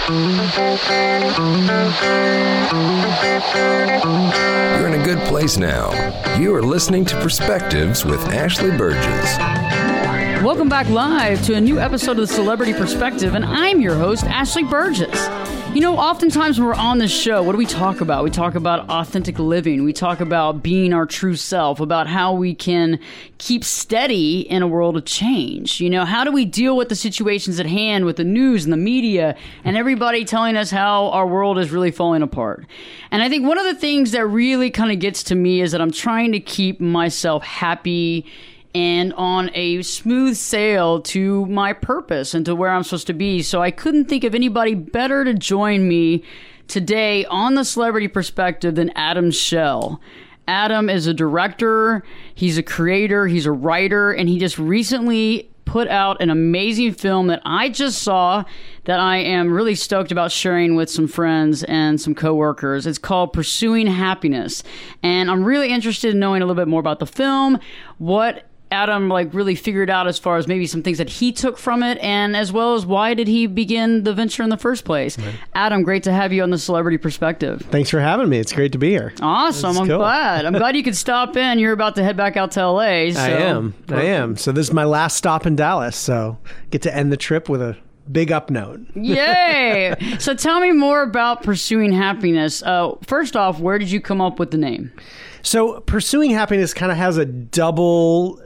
You're in a good place now. You are listening to Perspectives with Ashley Burgess. Welcome back live to a new episode of The Celebrity Perspective, and I'm your host, Ashley Burgess. You know, oftentimes when we're on this show, what do we talk about? We talk about authentic living. We talk about being our true self, about how we can keep steady in a world of change. You know, how do we deal with the situations at hand with the news and the media and everybody telling us how our world is really falling apart? And I think one of the things that really kind of gets to me is that I'm trying to keep myself happy and on a smooth sail to my purpose and to where I'm supposed to be. So I couldn't think of anybody better to join me today on The Celebrity Perspective than Adam Schell. Adam is a director, he's a creator, he's a writer, and he just recently put out an amazing film that I just saw that I am really stoked about sharing with some friends and some coworkers. It's called Pursuing Happiness. And I'm really interested in knowing a little bit more about the film, what Adam really figured out as far as maybe some things that he took from it, and as well as why did he begin the venture in the first place. Right. Adam, great to have you on The Celebrity Perspective. Thanks for having me. It's great to be here. Awesome. I'm glad. I'm glad you could stop in. You're about to head back out to LA. So. I am. So this is my last stop in Dallas, so get to end the trip with a big up note. Yay! So tell me more about Pursuing Happiness. First off, where did you come up with the name? So Pursuing Happiness kind of has a double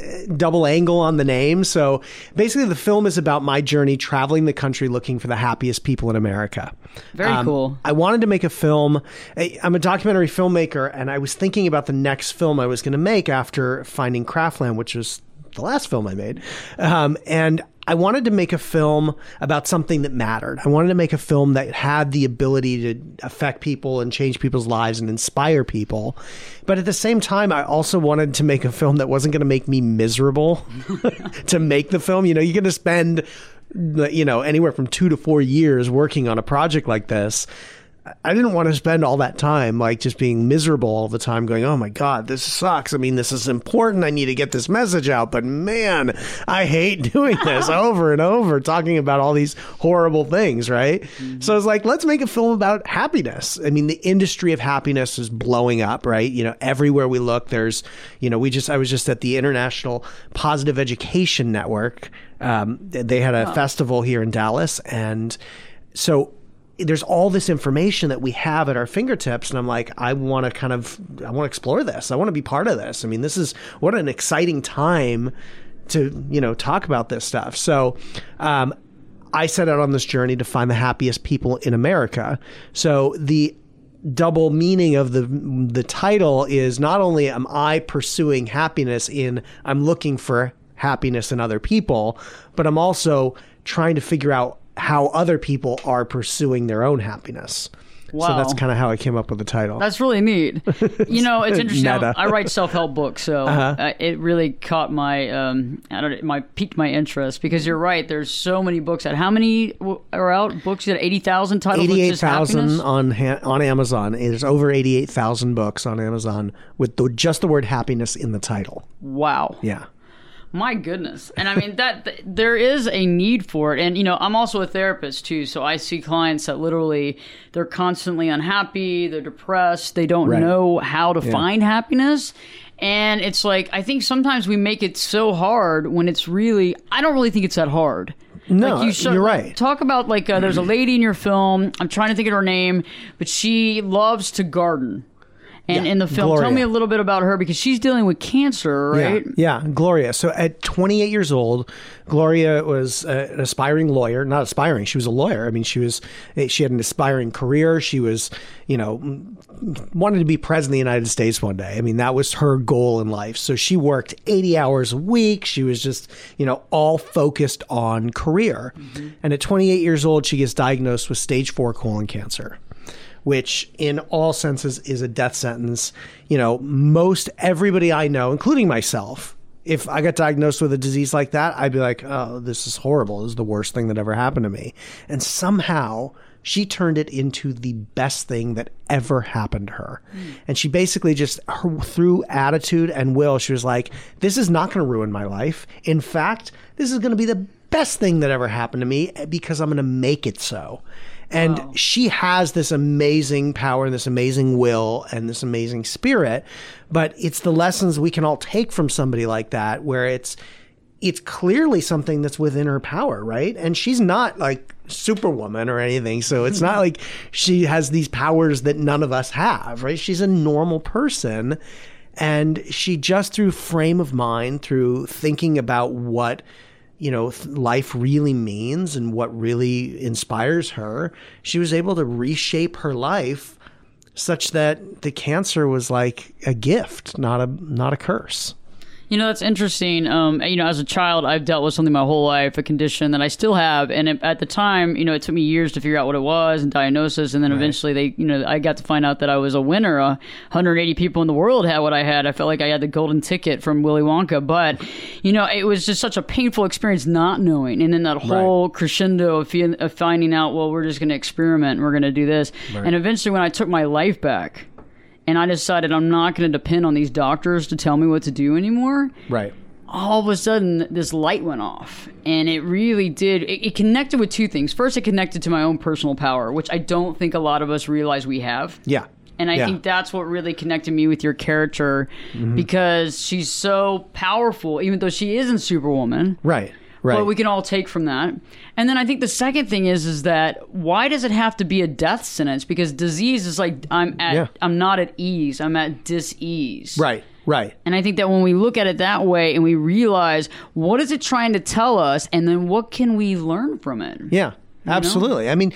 angle on the name. So basically the film is about my journey traveling the country looking for the happiest people in America. Very cool. I wanted to make a film. I'm a documentary filmmaker, and I was thinking about the next film I was going to make after Finding Craftland, which was the last film I made. And I wanted to make a film about something that mattered. I wanted to make a film that had the ability to affect people and change people's lives and inspire people. But at the same time, I also wanted to make a film that wasn't going to make me miserable to make the film. You know, you're going to spend, anywhere from 2 to 4 years working on a project like this. I didn't want to spend all that time just being miserable all the time going, oh my God, this sucks. I mean, this is important. I need to get this message out. But man, I hate doing this over and over, talking about all these horrible things, right? Mm-hmm. So I was like, let's make a film about happiness. I mean, the industry of happiness is blowing up, right? You know, everywhere we look, there's, I was just at the International Positive Education Network. They had a festival here in Dallas. And so there's all this information that we have at our fingertips. And I'm like, I want to explore this. I want to be part of this. I mean, what an exciting time to, talk about this stuff. So, I set out on this journey to find the happiest people in America. So the double meaning of the title is not only am I pursuing happiness I'm looking for happiness in other people, but I'm also trying to figure out how other people are pursuing their own happiness. Wow. So that's kind of how I came up with the title. That's really neat. It's interesting. I write self-help books, so it really caught piqued my interest, because you're right. There's so many books out. How many are out? Books? You had 80,000 titles. 88,000 on Amazon. There's over 88,000 books on Amazon with just the word happiness in the title. Wow. Yeah. My goodness. And I mean, that there is a need for it. And, I'm also a therapist too. So I see clients that literally, they're constantly unhappy, they're depressed, they don't know how to find happiness. And it's like, I think sometimes we make it so hard when it's really, I don't really think it's that hard. No, you're right. Talk about there's a lady in your film, I'm trying to think of her name, but she loves to garden. And in the film, Gloria. Tell me a little bit about her, because she's dealing with cancer, right? Yeah, Gloria. So at 28 years old, Gloria was an aspiring lawyer. Not aspiring, she was a lawyer. I mean, she had an aspiring career. She was, wanted to be president of the United States one day. I mean, that was her goal in life. So she worked 80 hours a week. She was just, all focused on career. Mm-hmm. And at 28 years old, she gets diagnosed with stage 4 colon cancer, which in all senses is a death sentence. Most everybody I know, including myself, if I got diagnosed with a disease like that, I'd be like, oh, this is horrible. This is the worst thing that ever happened to me. And somehow she turned it into the best thing that ever happened to her. And she basically through attitude and will, she was like, this is not going to ruin my life. In fact, this is going to be the best thing that ever happened to me because I'm going to make it so. And she has this amazing power and this amazing will and this amazing spirit, but it's the lessons we can all take from somebody like that, where it's clearly something that's within her power, right? And she's not like Superwoman or anything, so it's not like she has these powers that none of us have, right? She's a normal person, and she just, through frame of mind, through thinking about what life really means and what really inspires her, she was able to reshape her life such that the cancer was like a gift, not a curse. That's interesting. As a child, I've dealt with something my whole life, a condition that I still have. And at the time, it took me years to figure out what it was and diagnosis. And then eventually I got to find out that I was a winner. 180 people in the world had what I had. I felt like I had the golden ticket from Willy Wonka. But, it was just such a painful experience not knowing. And then that whole crescendo of finding out, well, we're just going to experiment. We're going to do this. Right. And eventually when I took my life back, and I decided I'm not going to depend on these doctors to tell me what to do anymore. Right. All of a sudden, this light went off. And it really did. It connected with two things. First, it connected to my own personal power, which I don't think a lot of us realize we have. Yeah. And I think that's what really connected me with your character, because she's so powerful, even though she isn't Superwoman. Right. Right. What we can all take from that. And then I think the second thing is that why does it have to be a death sentence? Because disease is like I'm not at ease. I'm at dis-ease. Right. Right. And I think that when we look at it that way and we realize what is it trying to tell us, and then what can we learn from it? Yeah. Absolutely. I mean,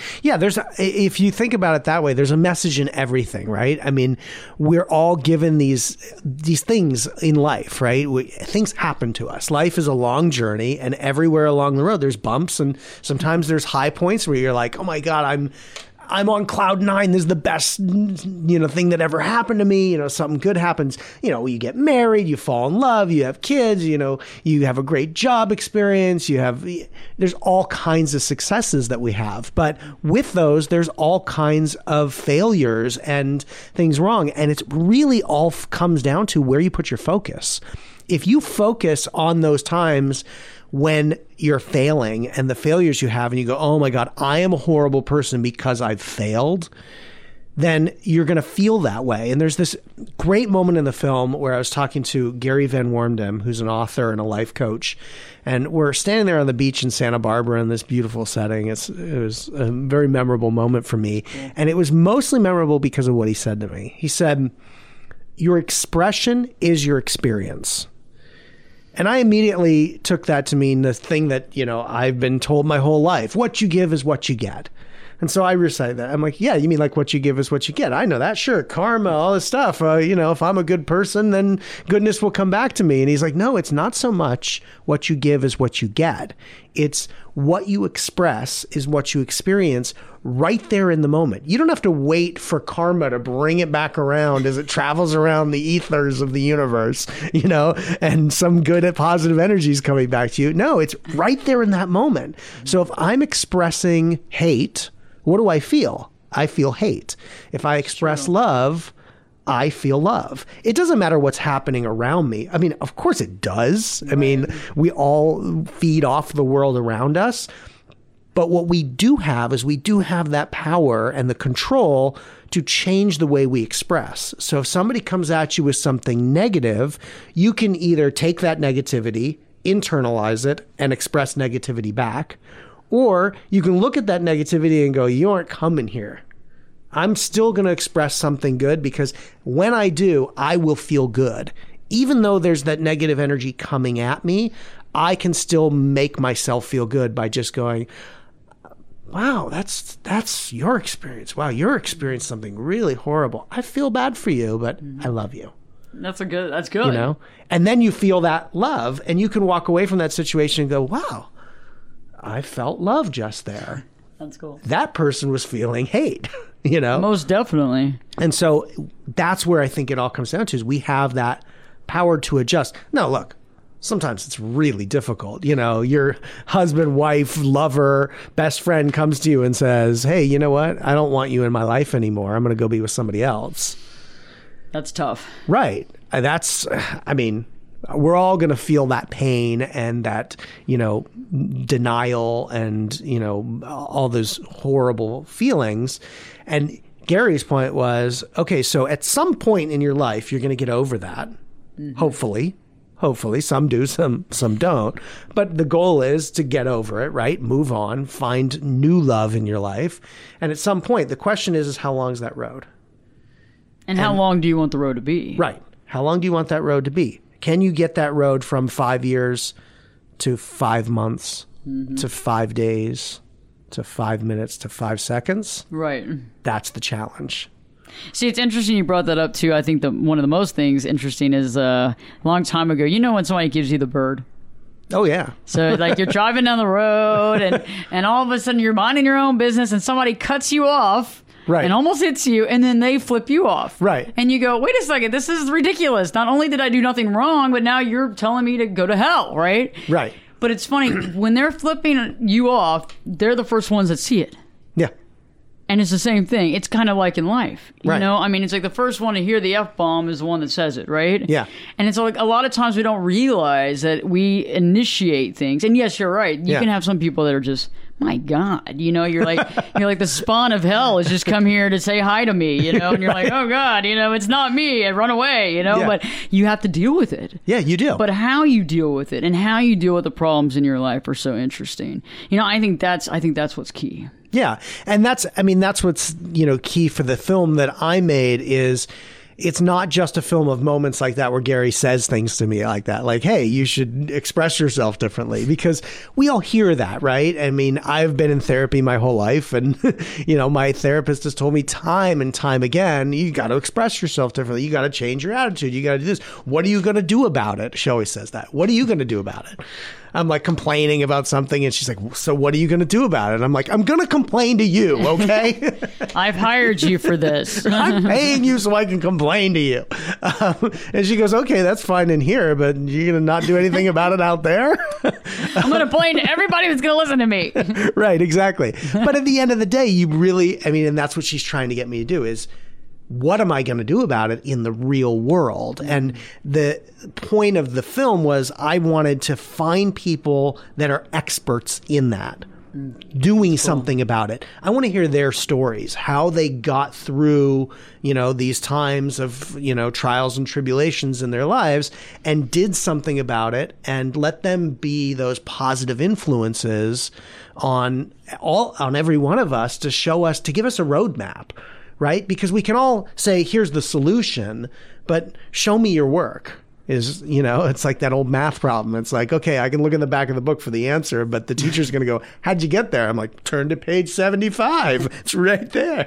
if you think about it that way, there's a message in everything, right? I mean, we're all given these things in life, right? Things happen to us. Life is a long journey, and everywhere along the road, there's bumps, and sometimes there's high points where you're like, oh my God, I'm on cloud 9. This is the best, thing that ever happened to me. Something good happens. You get married, you fall in love, you have kids, you have a great job experience. There's all kinds of successes that we have. But with those, there's all kinds of failures and things wrong. And it's really all comes down to where you put your focus. If you focus on those times when you're failing and the failures you have, and you go, oh my God, I am a horrible person because I've failed, then you're going to feel that way. And there's this great moment in the film where I was talking to Gary Van Wormdam, who's an author and a life coach, and we're standing there on the beach in Santa Barbara in this beautiful setting. It was a very memorable moment for me. Yeah. And it was mostly memorable because of what he said to me. He said, your expression is your experience. And I immediately took that to mean the thing that, I've been told my whole life. What you give is what you get. And so I recited that. I'm like, yeah, you mean like what you give is what you get. I know that. Sure. Karma, all this stuff. If I'm a good person, then goodness will come back to me. And he's like, no, it's not so much what you give is what you get. It's what you express is what you experience right there in the moment. You don't have to wait for karma to bring it back around as it travels around the ethers of the universe, and some good positive energy is coming back to you. No, it's right there in that moment. So if I'm expressing hate, what do I feel? I feel hate. If I express love, I feel love. It doesn't matter what's happening around me. I mean, of course it does. Right. I mean, we all feed off the world around us. But what we do have is we do have that power and the control to change the way we express. So if somebody comes at you with something negative, you can either take that negativity, internalize it, and express negativity back. Or you can look at that negativity and go, you aren't coming here. I'm still going to express something good, because when I do, I will feel good. Even though there's that negative energy coming at me, I can still make myself feel good by just going, wow, that's your experience. Wow, you're experiencing something really horrible. I feel bad for you, but I love you. That's good. And then you feel that love, and you can walk away from that situation and go, wow, I felt love just there. That's cool. That person was feeling hate, Most definitely. And so that's where I think it all comes down to, is we have that power to adjust. Now, look, sometimes it's really difficult. Your husband, wife, lover, best friend comes to you and says, hey, you know what? I don't want you in my life anymore. I'm going to go be with somebody else. That's tough. Right. We're all going to feel that pain and that, denial and, all those horrible feelings. And Gary's point was, okay, so at some point in your life, you're going to get over that. Mm-hmm. Hopefully, some do, some don't. But the goal is to get over it, right? Move on, find new love in your life. And at some point, the question is how long is that road? And how long do you want the road to be? Right. How long do you want that road to be? Can you get that road from 5 years to 5 months to 5 days to 5 minutes to 5 seconds? Right. That's the challenge. See, it's interesting you brought that up, too. I think one of the most things interesting is a long time ago, when somebody gives you the bird? Oh, yeah. So, you're driving down the road, and all of a sudden you're minding your own business, and somebody cuts you off. Right. And almost hits you, and then they flip you off. Right. And you go, wait a second, this is ridiculous. Not only did I do nothing wrong, but now you're telling me to go to hell, right? Right. But it's funny, when they're flipping you off, they're the first ones that see it. Yeah. And it's the same thing. It's kind of like in life. Right. It's like the first one to hear the F-bomb is the one that says it, right? Yeah. And it's like a lot of times we don't realize that we initiate things. And yes, you're right. You can have some people that are just, my God, you're like the spawn of hell has just come here to say hi to me, and you're like, oh God, it's not me. I run away, Yeah. But you have to deal with it. Yeah, you do. But how you deal with it and how you deal with the problems in your life are so interesting. I think that's what's key. Yeah. And that's what's, key for the film that I made is it's not just a film of moments like that where Gary says things to me like that, like, hey, you should express yourself differently, because we all hear that, right? I've been in therapy my whole life, and, my therapist has told me time and time again, you got to express yourself differently. You got to change your attitude. You got to do this. What are you going to do about it? She always says that. What are you going to do about it? I'm like complaining about something, and she's like, so what are you going to do about it? I'm like, I'm going to complain to you, okay? I've hired you for this. I'm paying you so I can complain to you. And she goes, okay, that's fine in here, but you're going to not do anything about it out there? I'm going to complain to everybody who's going to listen to me. Right, exactly. But at the end of the day, you really, and that's what she's trying to get me to do is, what am I going to do about it in the real world? And the point of the film was I wanted to find people that are experts in that, doing something about it. I want to hear their stories, how they got through, these times of, trials and tribulations in their lives and did something about it, and let them be those positive influences on every one of us to give us a roadmap. Right? Because we can all say, here's the solution, but show me your work. It's like that old math problem. It's like, okay, I can look in the back of the book for the answer, but the teacher's going to go, how'd you get there? I'm like, turn to page 75. It's right there.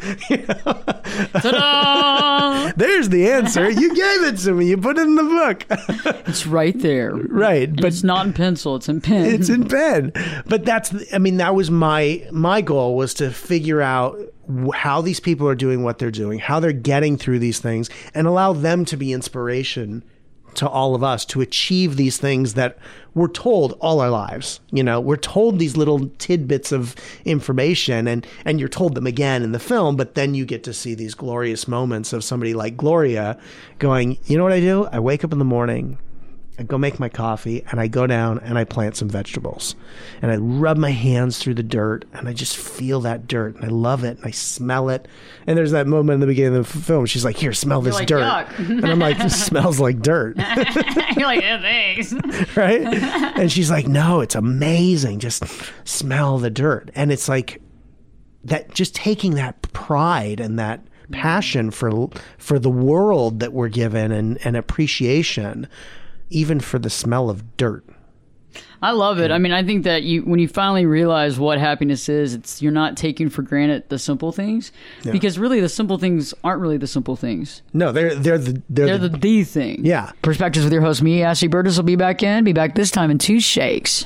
Ta-da! There's the answer. You gave it to me. You put it in the book. It's right there. Right. But it's not in pencil. It's in pen. It's in pen. But that was my goal, was to figure out how these people are doing what they're doing, how they're getting through these things, and allow them to be inspiration to all of us to achieve these things that we're told all our lives. We're told these little tidbits of information, and you're told them again in the film, but then you get to see these glorious moments of somebody like Gloria going, you know what I do? I wake up in the morning, I go make my coffee, and I go down and I plant some vegetables, and I rub my hands through the dirt, and I just feel that dirt, and I love it, and I smell it. And there's that moment in the beginning of the film, she's like, here, smell this like, dirt. yuck. And I'm like, this smells like dirt. You're like, yeah, thanks. Right? And she's like, no, it's amazing. Just smell the dirt. And it's like that, just taking that pride and that passion for the world that we're given, and appreciation, even for the smell of dirt. I love it. I think that when you finally realize what happiness is, you're not taking for granted the simple things, because really the simple things aren't really the simple things. No, they're the thing. Yeah. Perspectives with your host, me, Ashley Burgess, will be back this time in 2 shakes.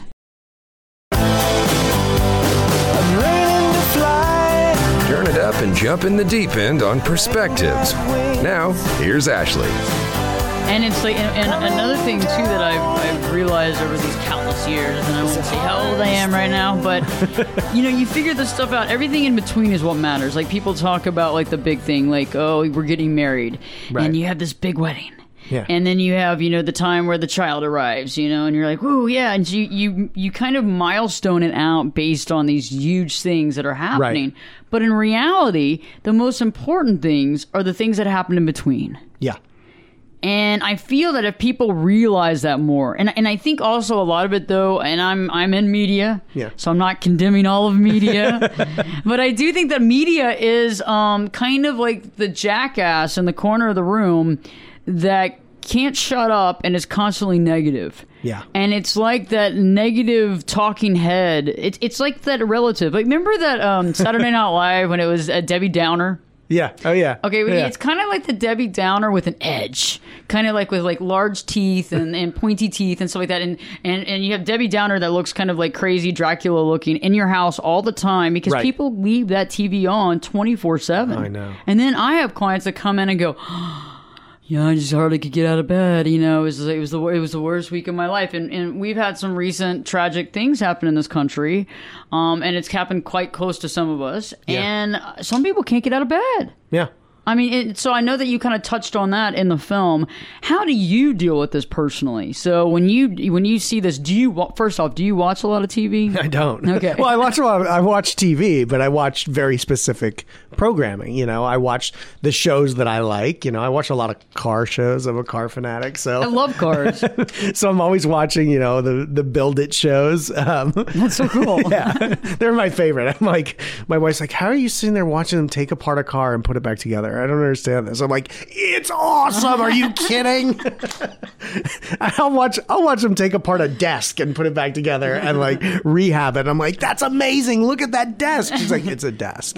Turn it up and jump in the deep end on Perspectives. Now, here's Ashley. And it's like, and another thing too that I've realized over these countless years, and I won't say how old I am right now, but you figure this stuff out. Everything in between is what matters. Like, people talk about like the big thing, like, oh, we're getting married, right, and you have this big wedding. Yeah. And then you have, the time where the child arrives, and you're like, "Ooh, yeah." And you kind of milestone it out based on these huge things that are happening. Right. But in reality, the most important things are the things that happen in between. Yeah. And I feel that if people realize that more, and I think also a lot of it though, and I'm in media, so I'm not condemning all of media, but I do think that media is kind of like the jackass in the corner of the room that can't shut up and is constantly negative. Yeah. And it's like that negative talking head. It's like that relative. Like, remember that Saturday Night Live when it was Debbie Downer? Yeah. Oh, yeah. Okay, yeah. It's kind of like the Debbie Downer with an edge, kind of like with like large teeth and pointy teeth and stuff like that. And you have Debbie Downer that looks kind of like crazy Dracula looking in your house all the time because Right. people leave that TV on 24/7. I know. And then I have clients that come in and go, "Yeah, I just hardly could get out of bed. It was the worst week of my life." And we've had some recent tragic things happen in this country, and it's happened quite close to some of us. Yeah. And some people can't get out of bed. Yeah. I mean, so I know that you kind of touched on that in the film. How do you deal with this personally? So when you see this, first off, do you watch a lot of TV? I don't. Okay. Well, I watch TV, but I watch very specific programming. I watch the shows that I like. I watch a lot of car shows. I'm a car fanatic, so I love cars. so I'm always watching, the Build It shows. That's so cool. Yeah, they're my favorite. I'm like, my wife's like, "How are you sitting there watching them take apart a car and put it back together? I don't understand this." I'm like, "It's awesome. Are you kidding?" I'll watch them take apart a desk and put it back together and like rehab it. I'm like, "That's amazing. Look at that desk." She's like, "It's a desk."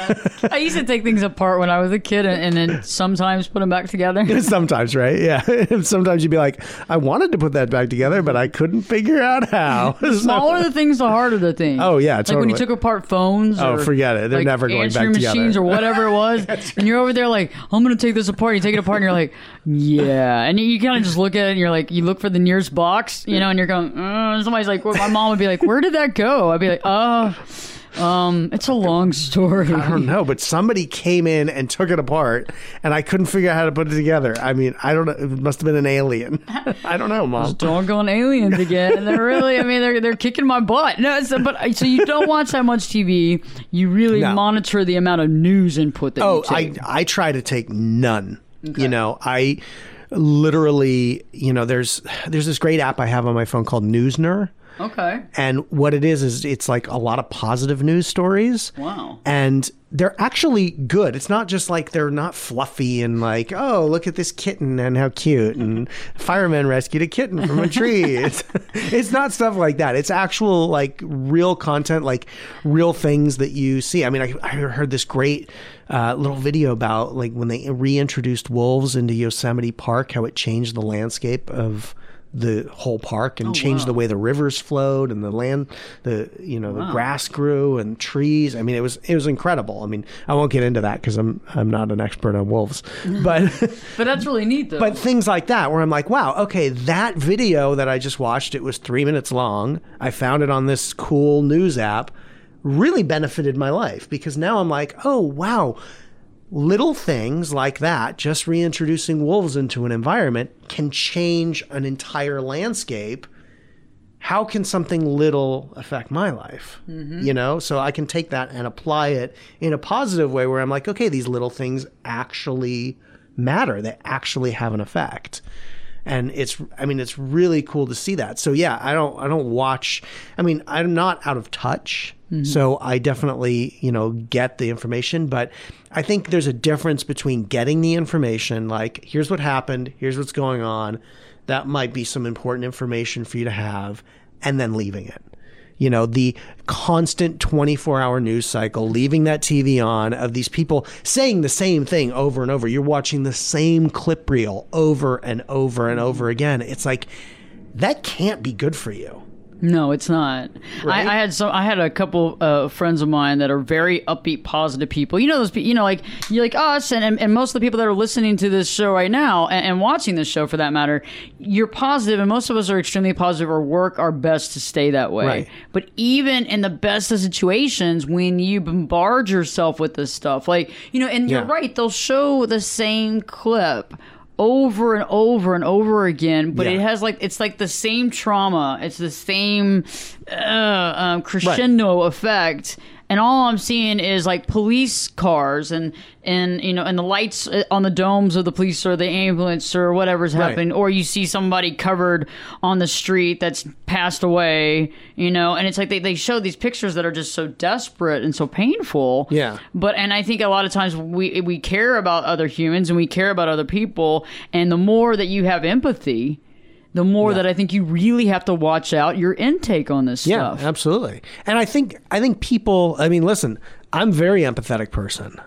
I used to take things apart when I was a kid and then sometimes put them back together. Sometimes, right? Yeah. Sometimes you'd be like, "I wanted to put that back together, but I couldn't figure out how." The smaller the things, the harder the things. Oh, yeah, Like when you totally. took apart phones. Oh, or, forget it. They're like, never going back answering together. machines or whatever it was. And you're over there like, "I'm going to take this apart." You take it apart and you're like, "Yeah." And you kind of just look at it and you're like, you look for the nearest box, and you're going, somebody's like, my mom would be like, "Where did that go?" I'd be like, it's a long story. I don't know, but somebody came in and took it apart, and I couldn't figure out how to put it together. I mean, I don't know. It must have been an alien. I don't know, Mom. Doggone aliens again. They're really, they're kicking my butt. No, so you don't watch that much TV. You really monitor the amount of news input that you take. I try to take none. Okay. I literally, there's this great app I have on my phone called Newsner. Okay. And what it is it's like a lot of positive news stories. Wow. And they're actually good. It's not just like they're not fluffy and like, "Oh, look at this kitten and how cute," and firemen rescued a kitten from a tree. It's not stuff like that. It's actual like real content, like real things that you see. I mean, I heard this great little video about like when they reintroduced wolves into Yosemite Park, how it changed the landscape of the whole park and changed the way the rivers flowed and the land, the grass grew and trees. I mean, it was incredible. I mean, I won't get into that because I'm not an expert on wolves, but but that's really neat though. But things like that where I'm like, wow, okay, that video that I just watched, it was 3 minutes long. I found it on this cool news app, really benefited my life because now I'm like, oh wow. Little things like that, just reintroducing wolves into an environment can change an entire landscape. How can something little affect my life? Mm-hmm. So I can take that and apply it in a positive way where I'm like, okay, these little things actually matter. They actually have an effect. And it's really cool to see that. So yeah, I don't watch, I'm not out of touch. Mm-hmm. So I definitely, get the information, but I think there's a difference between getting the information, like here's what happened, here's what's going on. That might be some important information for you to have, and then leaving it. The constant 24-hour news cycle, leaving that TV on of these people saying the same thing over and over. You're watching the same clip reel over and over and over again. It's like, that can't be good for you. No, it's not. Right? I had a couple friends of mine that are very upbeat, positive people. Those people, like us and most of the people that are listening to this show right now and watching this show for that matter, you're positive, and most of us are extremely positive or work our best to stay that way. Right. But even in the best of situations, when you bombard yourself with this stuff, and you're right, they'll show the same clip over and over and over again, but Yeah. it has it's like the same trauma. It's the same crescendo effect. And all I'm seeing is like police cars and the lights on the domes of the police or the ambulance or whatever's happening, or you see somebody covered on the street that's passed away, and it's like they show these pictures that are just so desperate and so painful. Yeah. And I think a lot of times we care about other humans and we care about other people, and the more that you have empathy, the more that I think you really have to watch out your intake on this stuff. Yeah, absolutely. And I think people, listen, I'm a very empathetic person.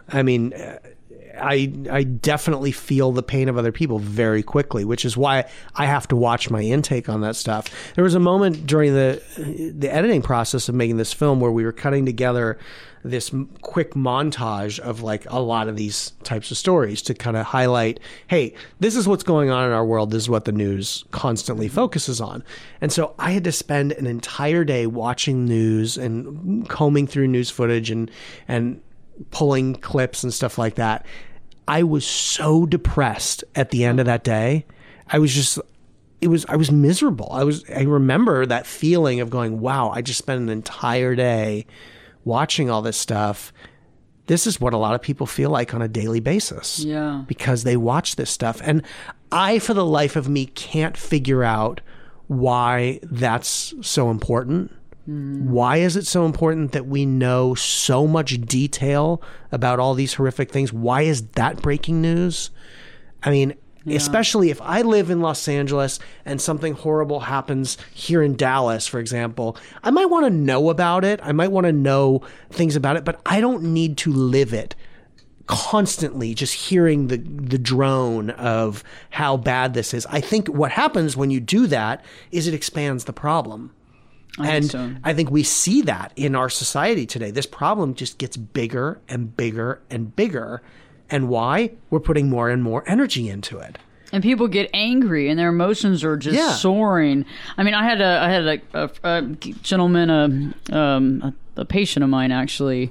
I definitely feel the pain of other people very quickly, which is why I have to watch my intake on that stuff. There was a moment during the editing process of making this film where we were cutting together this quick montage of like a lot of these types of stories to kind of highlight, hey, this is what's going on in our world. This is what the news constantly focuses on. And so I had to spend an entire day watching news and combing through news footage and pulling clips and stuff like that. I was so depressed at the end of that day. I was miserable. I remember that feeling of going, wow, I just spent an entire day watching all this stuff. This is what a lot of people feel like on a daily basis. Yeah. Because they watch this stuff. And I, for the life of me, can't figure out why that's so important. Why is it so important that we know so much detail about all these horrific things? Why is that breaking news? Especially if I live in Los Angeles and something horrible happens here in Dallas, for example, I might want to know about it. I might want to know things about it, but I don't need to live it constantly, just hearing the drone of how bad this is. I think what happens when you do that is it expands the problem. I think we see that in our society today. This problem just gets bigger and bigger and bigger. And why? We're putting more and more energy into it. And people get angry, and their emotions are just soaring. I had a gentleman, a patient of mine actually.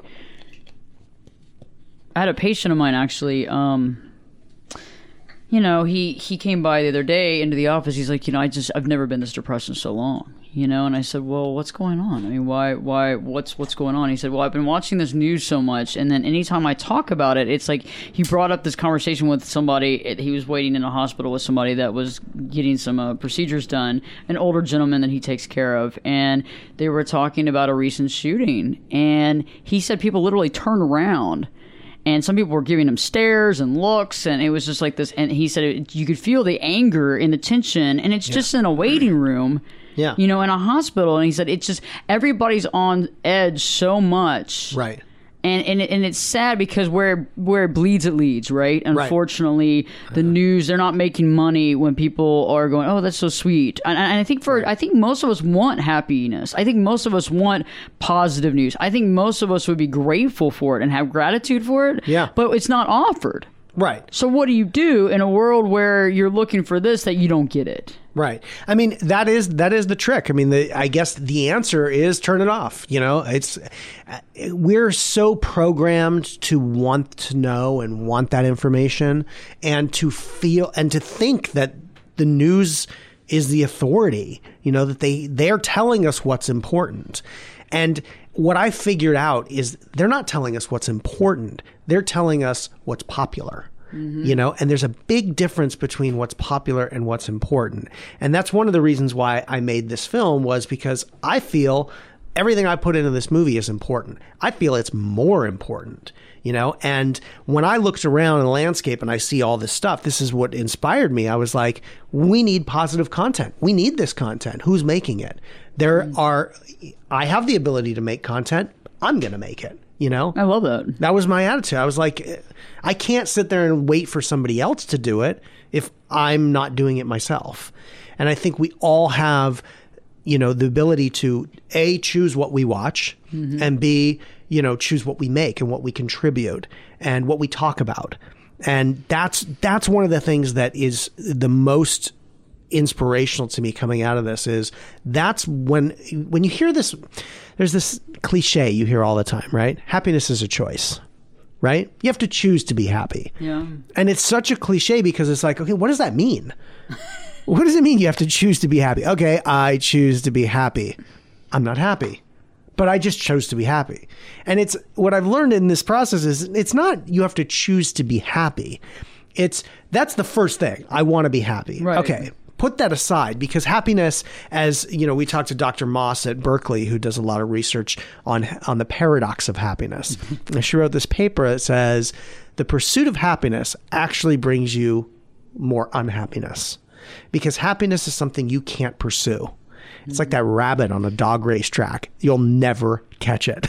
He came by the other day into the office. He's like, I've never been this depressed in so long. And I said, well, what's going on? Why, what's going on? He said, well, I've been watching this news so much. And then anytime I talk about it, it's like he brought up this conversation with somebody. He was waiting in a hospital with somebody that was getting some procedures done, an older gentleman that he takes care of. And they were talking about a recent shooting. And he said people literally turn around. And some people were giving him stares and looks, and it was just like this. And he said you could feel the anger and the tension, and it's just in a waiting room. Yeah. In a hospital. And he said it's just everybody's on edge so much. Right. And it's sad because where it bleeds, it leads, right? Unfortunately, the news, they're not making money when people are going, oh, that's so sweet. And I think I think most of us want happiness. I think most of us want positive news. I think most of us would be grateful for it and have gratitude for it. Yeah. But it's not offered. Right. So what do you do in a world where you're looking for this that you don't get it? Right. That is the trick. I guess the answer is turn it off. We're so programmed to want to know and want that information and to feel and to think that the news is the authority, that they're telling us what's important. And what I figured out is they're not telling us what's important. They're telling us what's popular. And there's a big difference between what's popular and what's important. And that's one of the reasons why I made this film, was because I feel everything I put into this movie is important. I feel it's more important, and when I looked around in the landscape and I see all this stuff, this is what inspired me. I was like, we need positive content. We need this content. Who's making it? I have the ability to make content. I'm going to make it. I love that. That was my attitude. I was like, I can't sit there and wait for somebody else to do it if I'm not doing it myself. And I think we all have, the ability to A, choose what we watch, and B, choose what we make and what we contribute and what we talk about. And that's one of the things that is the most inspirational to me coming out of this. Is that's when you hear this, there's this cliche you hear all the time, right? Happiness is a choice. right? You have to choose to be happy. Yeah. And it's such a cliche because it's like, okay, what does that mean? What does it mean you have to choose to be happy? Okay, I choose to be happy. I'm not happy, but I just chose to be happy. And it's what I've learned in this process is it's not you have to choose to be happy. That's the first thing. I want to be happy. Right. Okay. Put that aside because happiness, as you know, we talked to Dr. Moss at Berkeley, who does a lot of research on the paradox of happiness. And she wrote this paper that says the pursuit of happiness actually brings you more unhappiness because happiness is something you can't pursue. It's like that rabbit on a dog racetrack. You'll never catch it.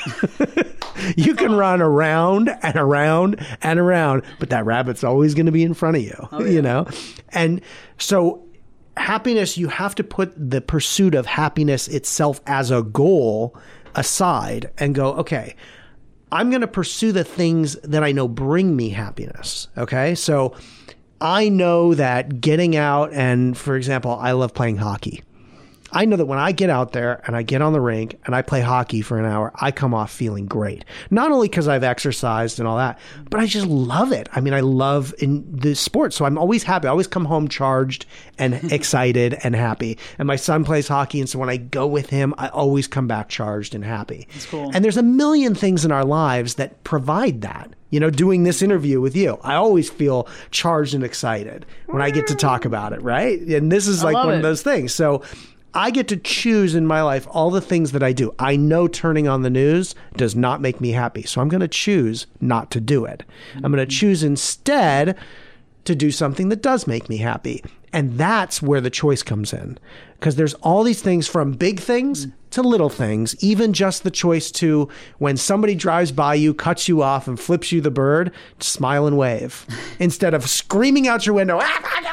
You can run around and around and around, but that rabbit's always going to be in front of you, you know? And so happiness, you have to put the pursuit of happiness itself as a goal aside and go, okay, I'm going to pursue the things that I know bring me happiness. Okay. So I know that getting out and, for example, I love playing hockey. I know that when I get out there and I get on the rink and I play hockey for an hour, I come off feeling great. Not only because I've exercised and all that, but I just love it. I mean, I love in the sport. So I'm always happy. I always come home charged and excited and happy. And my son plays hockey. And so when I go with him, I always come back charged and happy. That's cool. And there's a million things in our lives that provide that. You know, doing this interview with you, I always feel charged and excited when I get to talk about it, right? And this is like one of those things. So I get to choose in my life all the things that I do. I know turning on the news does not make me happy. So I'm going to choose not to do it. I'm going to choose instead to do something that does make me happy. And that's where the choice comes in. Because there's all these things from big things to little things, even just the choice to when somebody drives by you, cuts you off and flips you the bird, smile and wave instead of screaming out your window,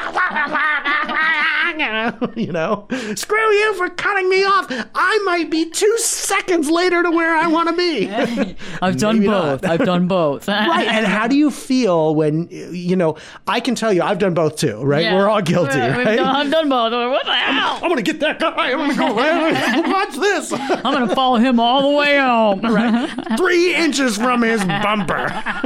you know, screw you for cutting me off. I might be 2 seconds later to where I want to be. I've done both. I've done both. Right. And how do you feel when, you know, I can tell you I've done both too, right? Yeah. We're all guilty, right? I've done both. What the hell? I'm going to get that guy. I'm going to go, watch this. I'm going to follow him all the way home. Right. 3 inches from his bumper.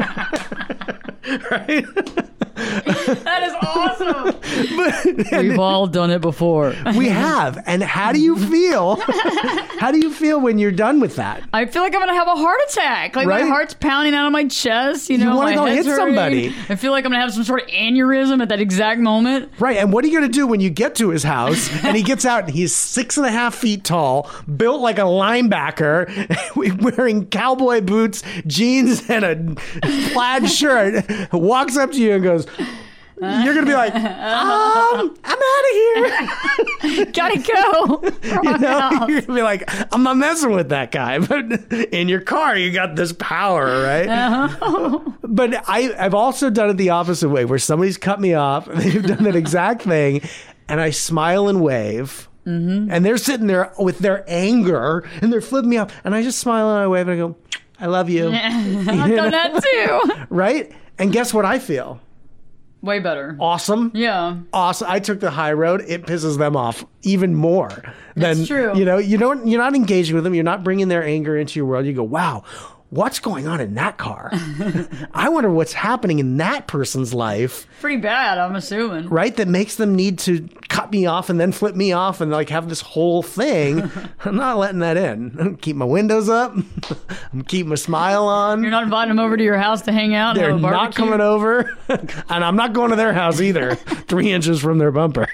Right? That is awesome. We've all done it before. We have. And how do you feel? How do you feel when you're done with that? I feel like I'm going to have a heart attack. Like my heart's pounding out of my chest. You know, you want to go head's hit somebody. hurting. I feel like I'm going to have some sort of aneurysm at that exact moment. Right. And what are you going to do when you get to his house and he gets out and he's 6.5 feet tall, built like a linebacker, wearing cowboy boots, jeans, and a plaid shirt, walks up to you and goes, you're going to be like, I'm out of here. Gotta go. You know, you're going to be like, I'm not messing with that guy. But in your car, you got this power, right? But I've also done it the opposite way, where somebody's cut me off, and they've done that exact thing, and I smile and wave. Mm-hmm. And they're sitting there with their anger, and they're flipping me off. And I just smile and I wave, and I go, I love you. I've done that too. Right? And guess what I feel? Way better. Awesome. Yeah. Awesome. I took the high road. It pisses them off even more than, That's true. You know, you're not engaging with them. You're not bringing their anger into your world. You go, wow, what's going on in that car? I wonder what's happening in that person's life. Pretty bad, I'm assuming. Right? That makes them need to cut me off and then flip me off and like have this whole thing. I'm not letting that in. Keep my windows up. I'm keeping my smile on. You're not inviting them over to your house to hang out? They're and have a not barbecue? coming over. And I'm not going to their house either. 3 inches from their bumper.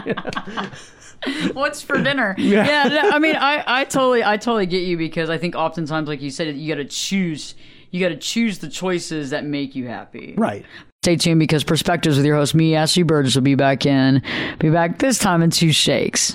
What's for dinner? Yeah, no, I mean, I totally get you, because I think oftentimes, like you said, you got to choose the choices that make you happy. Right. Stay tuned, because Perspectives with your host, me, Ashley Burgess, will be back this time in 2 shakes.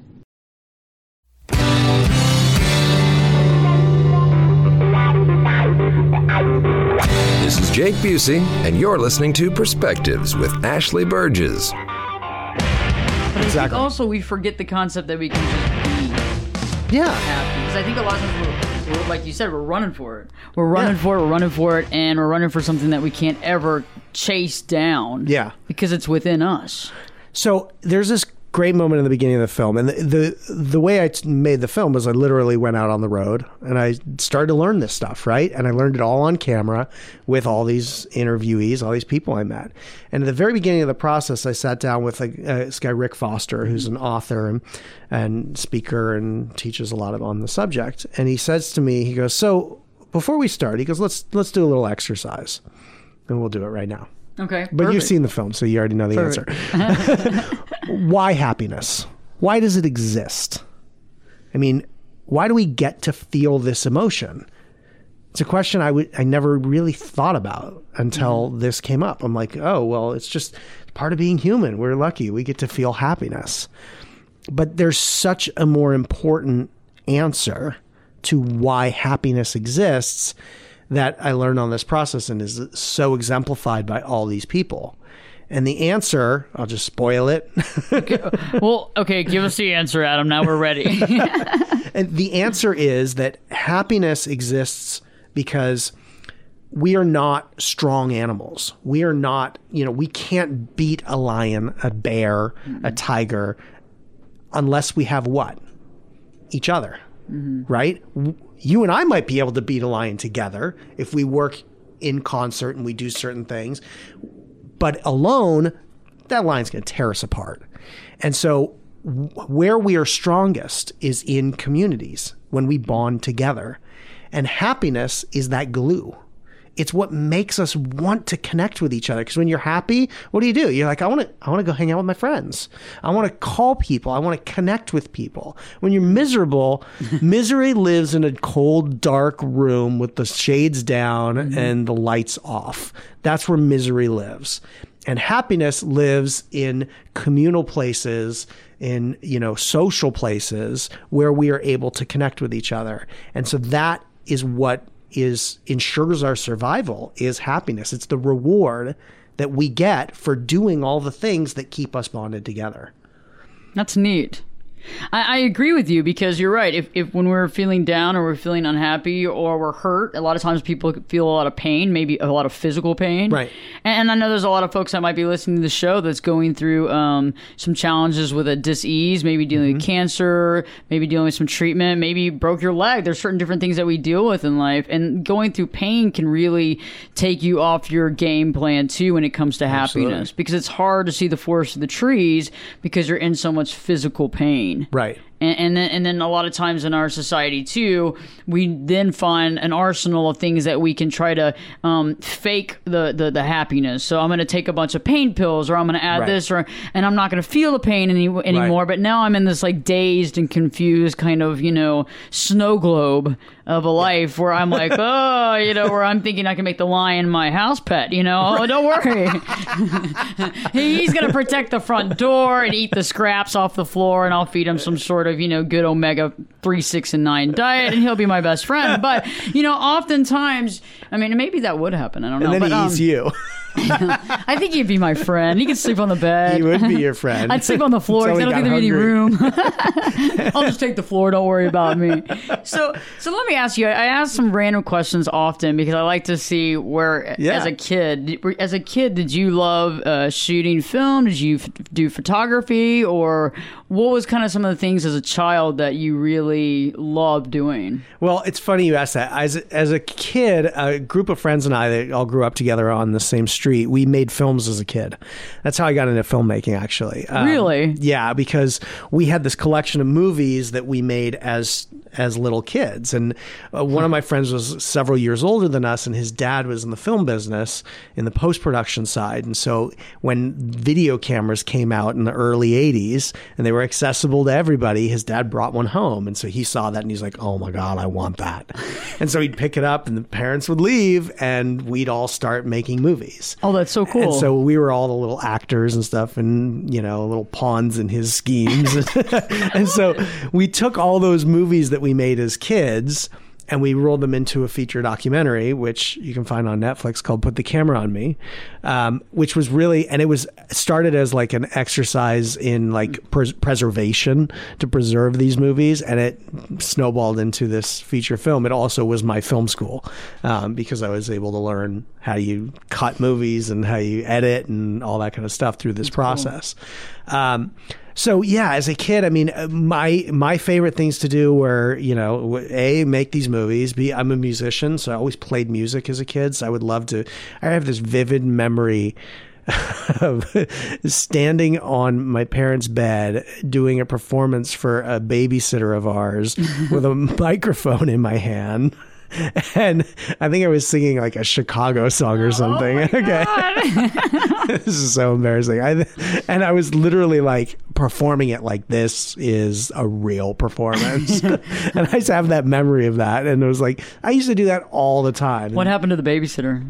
This is Jake Busey, and you're listening to Perspectives with Ashley Burgess. But I think also we forget the concept that we can just be happy. Because I think a lot of times we're, like you said, we're running for it. We're running for it, and we're running for something that we can't ever chase down. Yeah. Because it's within us. So there's this great moment in the beginning of the film. And the way I made the film was I literally went out on the road and I started to learn this stuff, right? And I learned it all on camera with all these interviewees, all these people I met. And at the very beginning of the process, I sat down with this guy, Rick Foster, who's an author and speaker and teaches a lot on the subject. And he says to me, he goes, so before we start, he goes, let's do a little exercise. And we'll do it right now. Okay. But you've seen the film, so you already know the answer. Why happiness? Why does it exist? I mean, why do we get to feel this emotion? It's a question I never really thought about until this came up. I'm like, oh, well, it's just part of being human. We're lucky. We get to feel happiness. But there's such a more important answer to why happiness exists that I learned on this process and is so exemplified by all these people. And the answer, I'll just spoil it. Well, okay, give us the answer, Adam. Now we're ready. And the answer is that happiness exists because we are not strong animals. We are not, we can't beat a lion, a bear, a tiger, unless we have what? Each other, right? You and I might be able to beat a lion together if we work in concert and we do certain things. But alone, that lion's going to tear us apart. And so where we are strongest is in communities, when we bond together. And happiness is that glue. It's what makes us want to connect with each other. Because when you're happy, what do? You're like, I want to go hang out with my friends. I want to call people. I want to connect with people. When you're miserable, misery lives in a cold, dark room with the shades down and the lights off. That's where misery lives. And happiness lives in communal places, in, social places where we are able to connect with each other. And so that is what ensures our survival, is happiness. It's the reward that we get for doing all the things that keep us bonded together. That's neat. I agree with you, because you're right. If when we're feeling down or we're feeling unhappy or we're hurt, a lot of times people feel a lot of pain, maybe a lot of physical pain. Right. And I know there's a lot of folks that might be listening to the show that's going through some challenges with a dis-ease, maybe dealing with cancer, maybe dealing with some treatment, maybe you broke your leg. There's certain different things that we deal with in life. And going through pain can really take you off your game plan too when it comes to happiness. Because it's hard to see the forest of the trees because you're in so much physical pain. Right. And then a lot of times in our society too, we then find an arsenal of things that we can try to fake the happiness. So I'm going to take a bunch of pain pills, or I'm going to add this, and I'm not going to feel the pain anymore. Right. But now I'm in this like dazed and confused kind of snow globe of a life where I'm like, where I'm thinking I can make the lion my house pet. Oh, don't worry, he's going to protect the front door and eat the scraps off the floor, and I'll feed him some sort of good omega 3, 6, and 9 diet, and he'll be my best friend. But oftentimes, I mean, maybe that would happen. I don't know. And then he eats you. I think he'd be my friend. He could sleep on the bed. He would be your friend. I'd sleep on the floor because I don't think there'd be any room. I'll just take the floor. Don't worry about me. So let me ask you. I ask some random questions often because I like to see where, as a kid, did you love shooting film? Did you do photography, or what was kind of some of the things as a child that you really loved doing? Well, it's funny you asked that. As a kid, a group of friends and I that all grew up together on the same street, we made films as a kid. That's how I got into filmmaking, actually. Really? Yeah, because we had this collection of movies that we made as little kids. And one of my friends was several years older than us, and his dad was in the film business in the post-production side. And so when video cameras came out in the early 80s and they were accessible to everybody, his dad brought one home. And so he saw that and he's like, oh my God, I want that. And so he'd pick it up and the parents would leave and we'd all start making movies. Oh, that's so cool. And so we were all the little actors and stuff, and little pawns in his schemes. And so we took all those movies that we made as kids and we rolled them into a feature documentary, which you can find on Netflix, called Put the Camera on Me, which was really, and it was started as like an exercise in like preservation, to preserve these movies, and it snowballed into this feature film. It also was my film school, because I was able to learn how you cut movies and how you edit and all that kind of stuff through this process. So yeah, as a kid, I mean, my favorite things to do were, A, make these movies. B, I'm a musician, so I always played music as a kid. So I would love to. I have this vivid memory of standing on my parents' bed doing a performance for a babysitter of ours with a microphone in my hand. And I think I was singing like a Chicago song or something. Okay. This is so embarrassing. And I was literally like performing it like this is a real performance. And I just have that memory of that. And it was like, I used to do that all the time. What happened to the babysitter?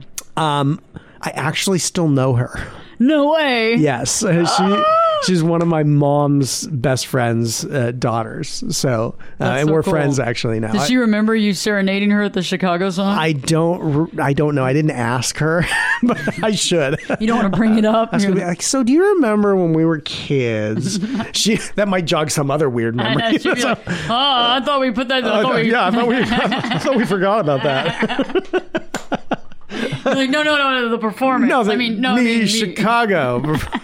I actually still know her. No way. Yes. She's one of my mom's best friend's daughters. So, and we're friends actually now. Does she remember you serenading her at the Chicago song? I don't know. I didn't ask her, but I should. You don't want to bring it up? I was gonna be like, so do you remember when we were kids? That might jog some other weird memory. I know, she'd be like, I thought we put that. I thought we forgot about that. Like, no, the performance. No, me. Chicago.